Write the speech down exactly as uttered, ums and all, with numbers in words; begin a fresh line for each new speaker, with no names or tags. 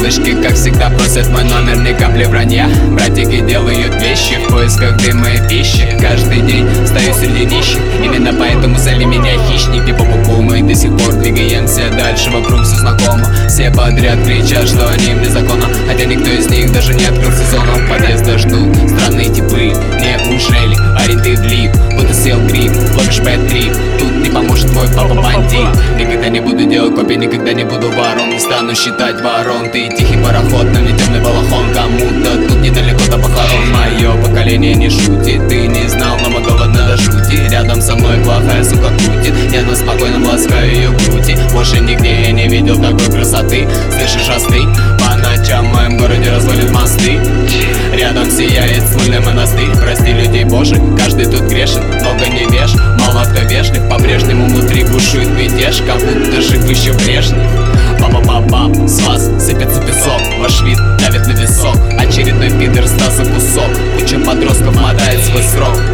Девочки, как всегда, просят мой номер, ни капли вранья. Братики делают вещи в поисках дыма и пищи. Каждый день стою среди нищих, именно поэтому зови меня хищник. И по пуку мы до сих пор двигаемся дальше, вокруг все знакомо. Все подряд кричат, что они вне закона, хотя никто из них даже не открыл сезон. У подъезда ждут странные типы. Неужели парень ты влип, будто сел гриб, ловишь бэд трип. Тут не поможет твой папа бандит. Никогда не буду делать копии, никогда не буду ворон. Не стану считать ворон, ты тихий пароход, но не темный балахон. Кому-то тут недалеко до похорон. Мое поколение не шутит, ты не знал, но мы голодны до жути. Рядом со мной плохая сука крутит, я на спокойном ласкаю ее груди. Больше нигде я не видел такой красоты. Слышишь, остынь, по ночам в моем городе разводят мосты. Рядом сияет смольный монастырь. Прости людей божий, каждый тут грешен, много не веш, мало кто вежлив. По-прежнему внутри бушует мятеж, как будто жив еще прежний. Ба-ба-ба-ба, с вас сыпется песок, ваш вид давит на висок. Очередной пидор стал за кусок, куча подростков мотает свой срок.